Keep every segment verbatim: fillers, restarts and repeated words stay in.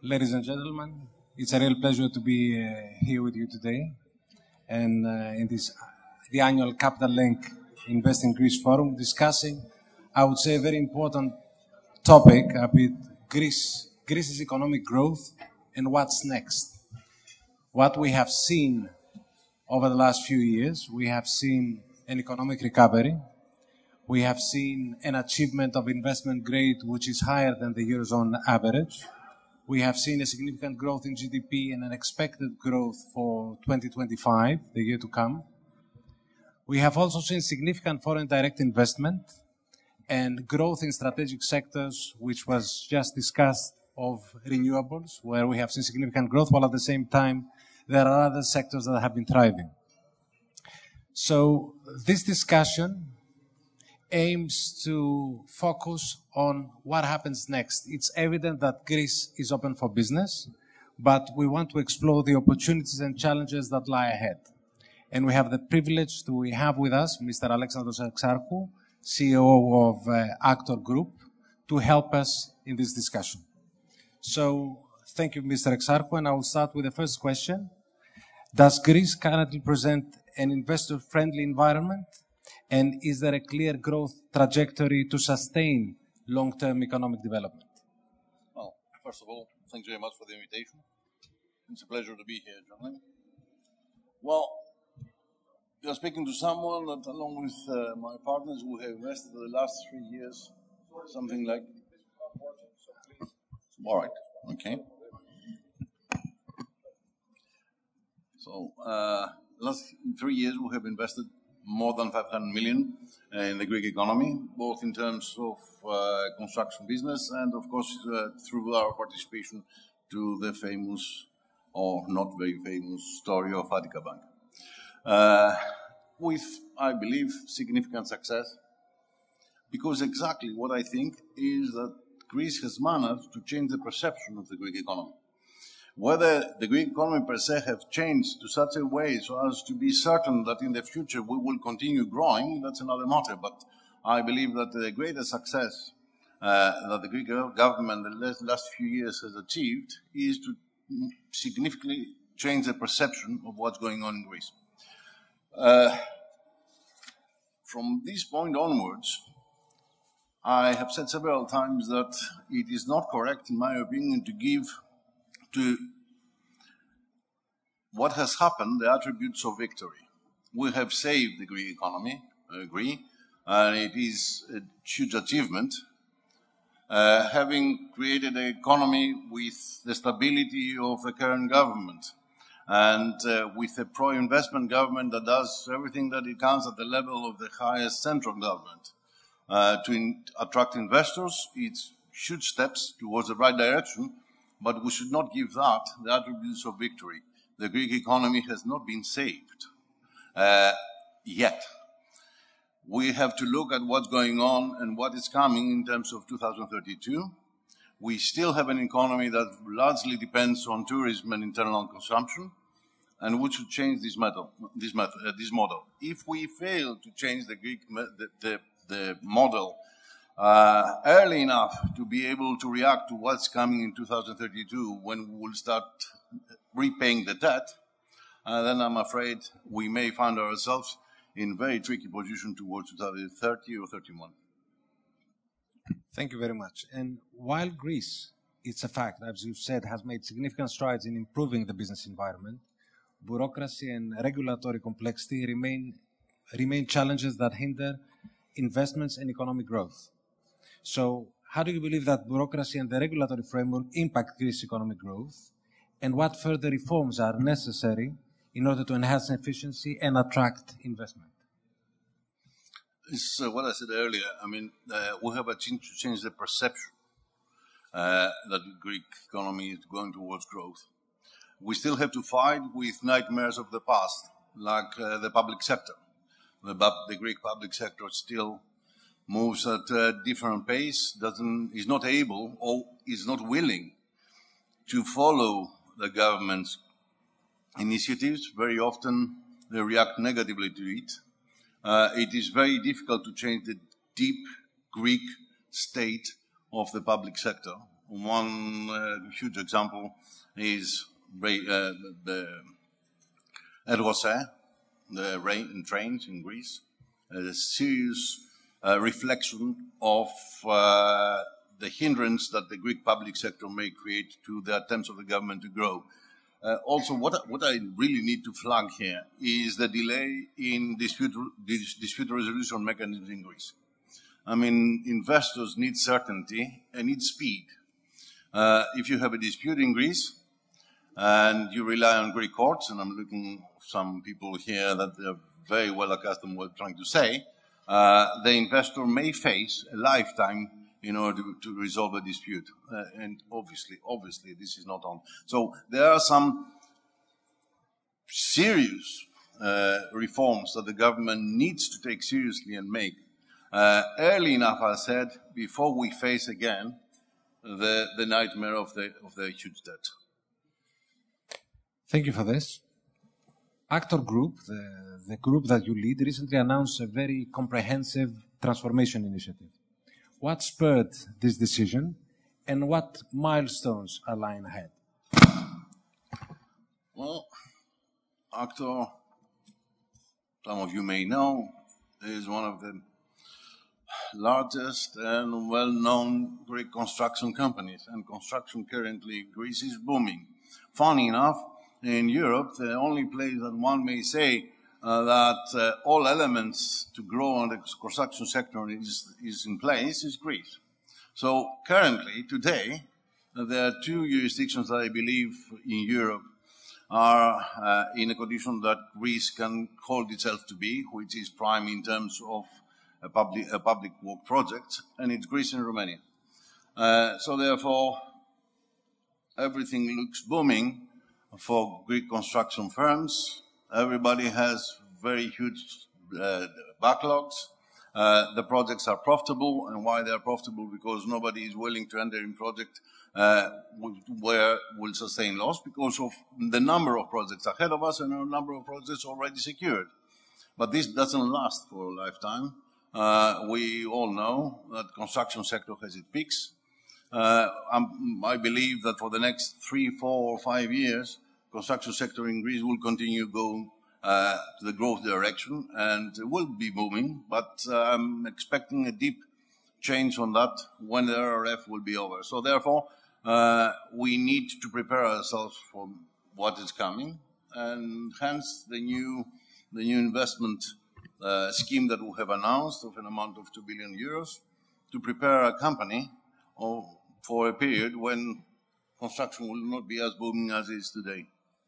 Ladies and gentlemen, it's a real pleasure to be uh, here with you today and uh, in this the annual Capital Link Invest in Greece Forum, discussing, I would say, a very important topic about Greece, Greece's economic growth and what's next. What we have seen over the last few years, we have seen an economic recovery. We have seen an achievement of investment grade which is higher than the Eurozone average. We have seen a significant growth in G D P and an expected growth for twenty twenty-five, the year to come. We have also seen significant foreign direct investment and growth in strategic sectors, which was just discussed, of renewables, where we have seen significant growth, while at the same time there are other sectors that have been thriving. So this discussion aims to focus on what happens next. It's evident that Greece is open for business, but we want to explore the opportunities and challenges that lie ahead. And we have the privilege to have with us Mister Alexandros Exarchou, C E O of uh, Actor Group, to help us in this discussion. So thank you, Mister Exarchou, and I will start with the first question. Does Greece currently present an investor-friendly environment? And is there a clear growth trajectory to sustain long-term economic development? Well, first of all, thanks very much for the invitation. It's a pleasure to be here, gentlemen. Well, you're speaking to someone that, along with uh, my partners, we have invested in the last three years, something like... All right, okay. So, uh, last three years we have invested more than five hundred million uh, in the Greek economy, both in terms of uh, construction business and, of course, uh, through our participation to the famous, or not very famous, story of Attica Bank. Uh, with, I believe, significant success, because exactly what I think is that Greece has managed to change the perception of the Greek economy. Whether the Greek economy per se have changed to such a way so as to be certain that in the future we will continue growing, that's another matter. But I believe that the greatest success uh, that the Greek government in the last few years has achieved is to significantly change the perception of what's going on in Greece. Uh, from this point onwards, I have said several times that it is not correct, in my opinion, to give to what has happened the attributes of victory. We have saved the Greek economy, I agree, and it is a huge achievement. Uh, having created an economy with the stability of the current government and uh, with a pro-investment government that does everything that it can at the level of the highest central government uh, to in attract investors, it's huge steps towards the right direction. But we should not give that the attributes of victory. The Greek economy has not been saved uh, yet. We have to look at what's going on and what is coming in terms of two thousand thirty-two. We still have an economy that largely depends on tourism and internal consumption, and we should change this, method, this, method, uh, this model. If we fail to change the Greek the, the, the model Uh, early enough to be able to react to what's coming in two thousand thirty-two when we will start repaying the debt, uh, then I'm afraid we may find ourselves in very tricky position towards two thousand thirty or thirty-one. Thank you very much. And while Greece, it's a fact, as you said, has made significant strides in improving the business environment, bureaucracy and regulatory complexity remain, remain challenges that hinder investments and economic growth. So how do you believe that bureaucracy and the regulatory framework impact Greece's economic growth, and what further reforms are necessary in order to enhance efficiency and attract investment? This is uh, what I said earlier. I mean, uh, we have a change to change the perception uh, that the Greek economy is going towards growth. We still have to fight with nightmares of the past, like uh, the public sector. The, the Greek public sector still moves at a different pace, doesn't, is not able or is not willing to follow the government's initiatives. Very often they react negatively to it. Uh, it is very difficult to change the deep Greek state of the public sector. One uh, huge example is uh, the Ergosé, the rail trains in Greece, a serious uh, reflection of uh, the hindrance that the Greek public sector may create to the attempts of the government to grow. Uh, also, what, what I really need to flag here is the delay in dispute, dispute resolution mechanisms in Greece. I mean, investors need certainty and need speed. Uh, if you have a dispute in Greece and you rely on Greek courts, and I'm looking at some people here that they're very well accustomed to what I'm trying to say, uh, the investor may face a lifetime in order to, to resolve a dispute. Uh, and obviously, obviously, this is not on. So there are some serious uh, reforms that the government needs to take seriously and make uh, early enough, I said, before we face again the, the nightmare of the, of the huge debt. Thank you for this. Actor Group, the, the group that you lead, recently announced a very comprehensive transformation initiative. What spurred this decision, and what milestones are lying ahead? Well, Actor, some of you may know, is one of the largest and well-known Greek construction companies, and construction currently in Greece is booming. Funny enough, in Europe, the only place that one may say uh, that uh, all elements to grow on the construction sector is, is in place is Greece. So currently, today, uh, there are two jurisdictions that I believe in Europe are uh, in a condition that Greece can hold itself to be, which is prime in terms of a public, a public work project, and it's Greece and Romania. Uh, so therefore, everything looks booming for Greek construction firms. Everybody has very huge uh, backlogs. Uh, the projects are profitable, and why they are profitable? Because nobody is willing to enter in project uh, where will sustain loss because of the number of projects ahead of us and a number of projects already secured. But this doesn't last for a lifetime. Uh, we all know that construction sector has its peaks. Uh, I believe that for the next three, four, or five years, construction sector in Greece will continue go uh, to the growth direction and will be booming. But uh, I'm expecting a deep change on that when the R R F will be over. So therefore, uh, we need to prepare ourselves for what is coming, and hence the new the new investment uh, scheme that we have announced of an amount of two billion euros to prepare a company of, for a period when construction will not be as booming as it is today.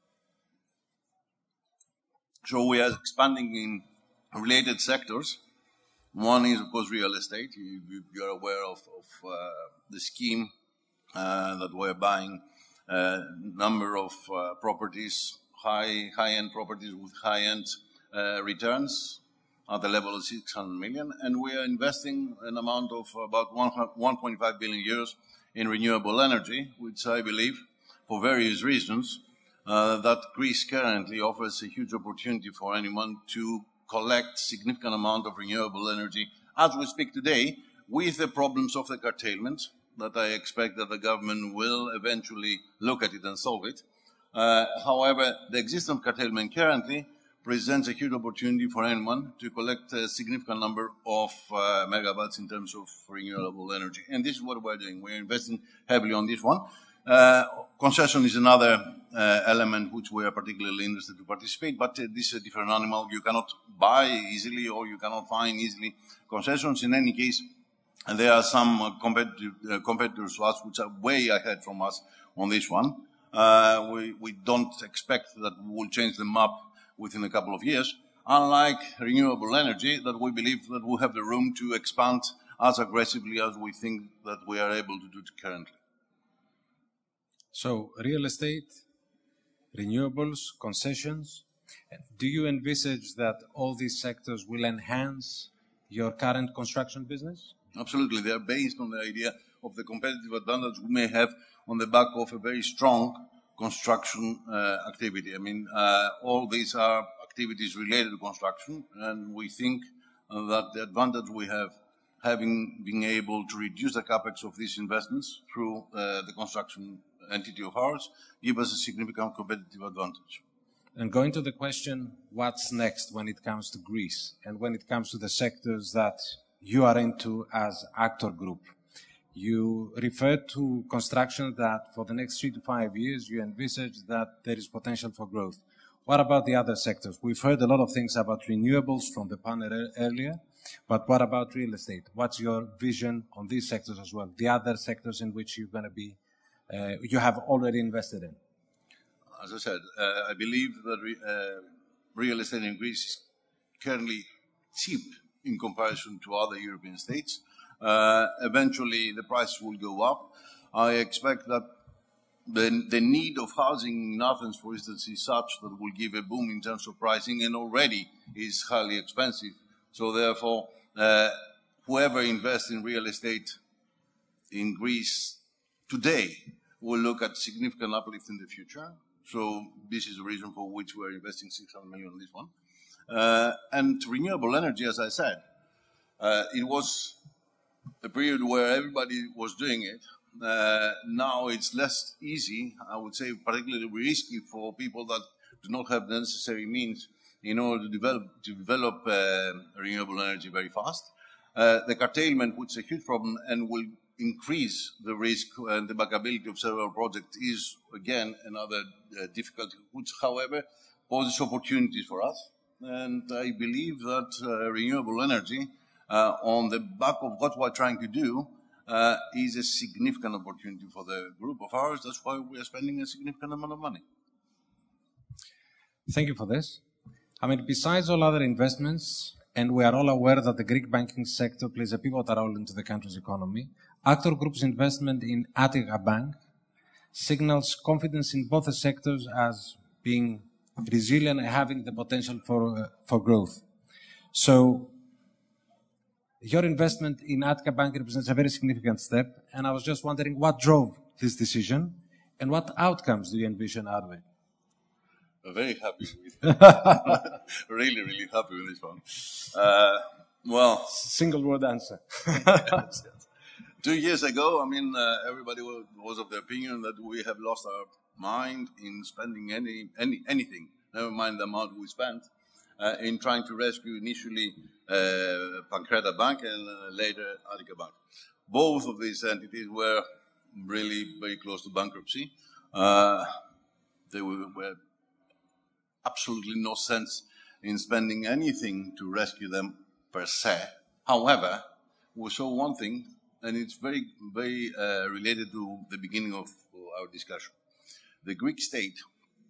So we are expanding in related sectors. One is, of course, real estate. You, you are aware of, of uh, the scheme uh, that we're buying a number of uh, properties, high, high-end properties with high-end uh, returns at the level of six hundred million. And we are investing an amount of about one point five billion euros in renewable energy, which I believe, for various reasons, uh, that Greece currently offers a huge opportunity for anyone to collect significant amount of renewable energy as we speak today, with the problems of the curtailment that I expect that the government will eventually look at it and solve it. Uh, however, the existing curtailment currently presents a huge opportunity for anyone to collect a significant number of uh, megawatts in terms of renewable energy. And this is what we're doing. We're investing heavily on this one. Uh, concession is another uh, element which we are particularly interested to participate, but uh, this is a different animal. You cannot buy easily or you cannot find easily concessions. In any case, and there are some uh, competitive, uh, competitors to us which are way ahead from us on this one. Uh, we, we don't expect that we will change them up within a couple of years, unlike renewable energy that we believe that we have the room to expand as aggressively as we think that we are able to do it currently. So, real estate, renewables, concessions, do you envisage that all these sectors will enhance your current construction business? Absolutely. They are based on the idea of the competitive advantage we may have on the back of a very strong construction uh, activity. I mean, uh, all these are activities related to construction, and we think uh, that the advantage we have having been able to reduce the capex of these investments through uh, the construction entity of ours, give us a significant competitive advantage. And going to the question, what's next when it comes to Greece and when it comes to the sectors that you are into as Actor Group? You referred to construction that for the next three to five years, you envisage that there is potential for growth. What about the other sectors? We've heard a lot of things about renewables from the panel earlier, but what about real estate? What's your vision on these sectors as well? The other sectors in which you're going to be, uh, you have already invested in? As I said, uh, I believe that re, uh, real estate in Greece is currently cheap in comparison to other European states. Uh, eventually, the price will go up. I expect that the, the need of housing in Athens, for instance, is such that will give a boom in terms of pricing, and already is highly expensive. So therefore, uh, whoever invests in real estate in Greece today will look at significant uplift in the future. So this is the reason for which we're investing six hundred million on this one. Uh, and renewable energy, as I said, uh, it was a period where everybody was doing it. Uh, now it's less easy, I would say particularly risky for people that do not have the necessary means in order to develop, to develop uh, renewable energy very fast. Uh, the curtailment, which is a huge problem and will increase the risk and the bankability of several projects, is again another uh, difficulty, which however poses opportunities for us. And I believe that uh, renewable energy, uh, on the back of what we're trying to do, uh, is a significant opportunity for the group of ours. That's why we are spending a significant amount of money. Thank you for this. I mean, besides all other investments, and we are all aware that the Greek banking sector plays a pivotal role into the country's economy, Actor Group's investment in Attica Bank signals confidence in both the sectors as being resilient and having the potential for, uh, for growth. So, your investment in Attica Bank represents a very significant step, and I was just wondering what drove this decision and what outcomes do you envision out of it? I'm very happy with it. Really, really happy with this one. Uh, well, single word answer. yes, yes. Two years ago, I mean, uh, everybody was of the opinion that we have lost our mind in spending any, any anything, never mind the amount we spent, uh, in trying to rescue initially uh, Pancreta Bank and uh, later Attica Bank. Both of these entities were really very close to bankruptcy. Uh, they were, were absolutely no sense in spending anything to rescue them per se. However, we saw one thing, and it's very, very uh, related to the beginning of our discussion. The Greek state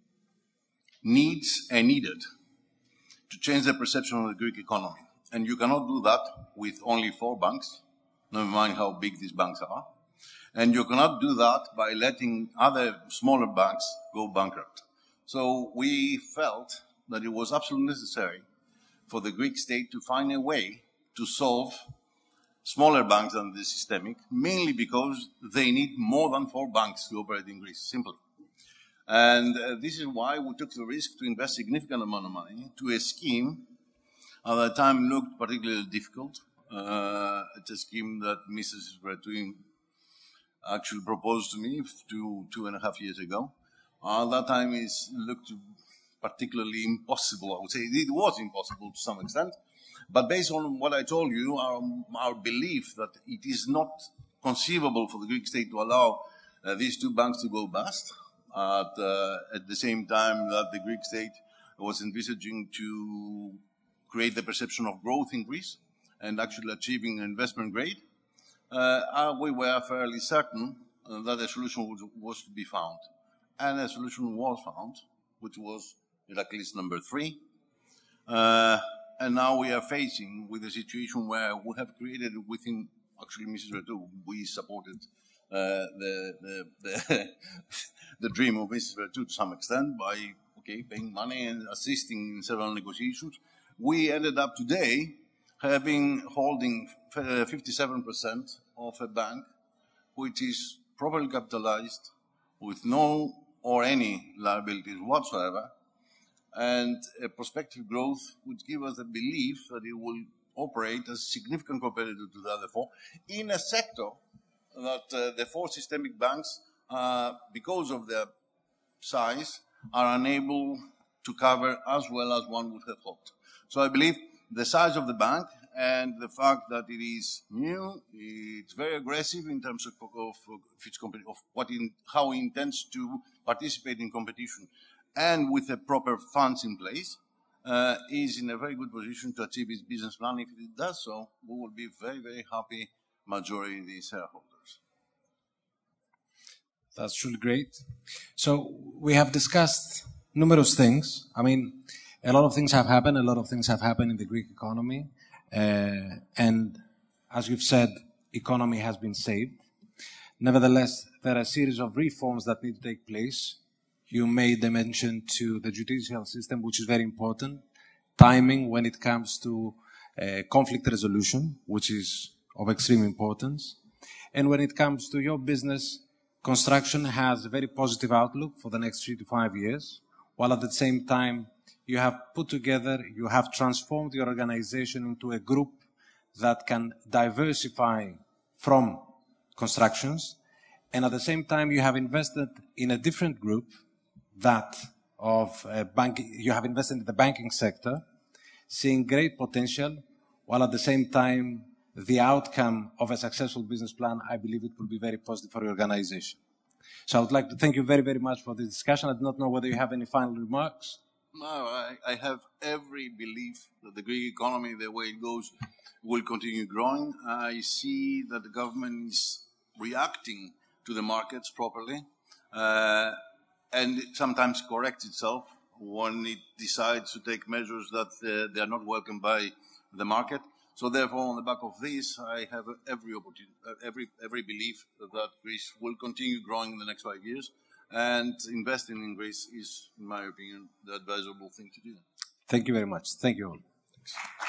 needs and needed to change the perception of the Greek economy. And you cannot do that with only four banks, never mind how big these banks are. And you cannot do that by letting other smaller banks go bankrupt. So we felt that it was absolutely necessary for the Greek state to find a way to solve smaller banks than the systemic, mainly because they need more than four banks to operate in Greece, simply. And uh, this is why we took the risk to invest significant amount of money to a scheme at the time looked particularly difficult. Uh, it's a scheme that Missus Vretou actually proposed to me two, two and a half years ago. Uh, at that time, it looked particularly impossible, I would say. It was impossible to some extent. But based on what I told you, our, our belief that it is not conceivable for the Greek state to allow uh, these two banks to go bust, at, uh, at the same time that the Greek state was envisaging to create the perception of growth in Greece and actually achieving investment grade, uh, we were fairly certain uh, that a solution was, was to be found. And a solution was found, which was Heracles number three. Uh, and now we are facing with a situation where we have created within, actually Missus Vretou, we supported uh, the, the, the, the dream of Missus Vretou to some extent by, okay, paying money and assisting in several negotiations. We ended up today having, holding fifty-seven percent of a bank which is properly capitalized with no or any liabilities whatsoever, and a prospective growth would give us a belief that it will operate as a significant competitor to the other four in a sector that uh, the four systemic banks, uh, because of their size, are unable to cover as well as one would have hoped. So I believe the size of the bank and the fact that it is new, it's very aggressive in terms of, of, of, its of what in, how it intends to participate in competition, and with the proper funds in place, uh, is in a very good position to achieve its business plan. If it does so, we will be very, very happy majority shareholders. That's truly great. So we have discussed numerous things. I mean, a lot of things have happened. A lot of things have happened in the Greek economy. Uh, and as you've said, economy has been saved. Nevertheless, there are a series of reforms that need to take place. You made the mention to the judicial system, which is very important. Timing when it comes to uh, conflict resolution, which is of extreme importance. And when it comes to your business, construction has a very positive outlook for the next three to five years, while at the same time, you have put together, you have transformed your organization into a group that can diversify from constructions, and at the same time, you have invested in a different group, that of uh, banking. You have invested in the banking sector, seeing great potential, while at the same time, the outcome of a successful business plan, I believe it will be very positive for your organization. So I would like to thank you very, very much for this discussion. I do not know whether you have any final remarks. No, I, I have every belief that the Greek economy, the way it goes, will continue growing. I see that the government is reacting to the markets properly, uh, and it sometimes corrects itself when it decides to take measures that uh, they are not welcomed by the market. So therefore, on the back of this, I have every opportunity, every every belief that Greece will continue growing in the next five years. And investing in Greece is, in my opinion, the advisable thing to do. Thank you very much. Thank you all.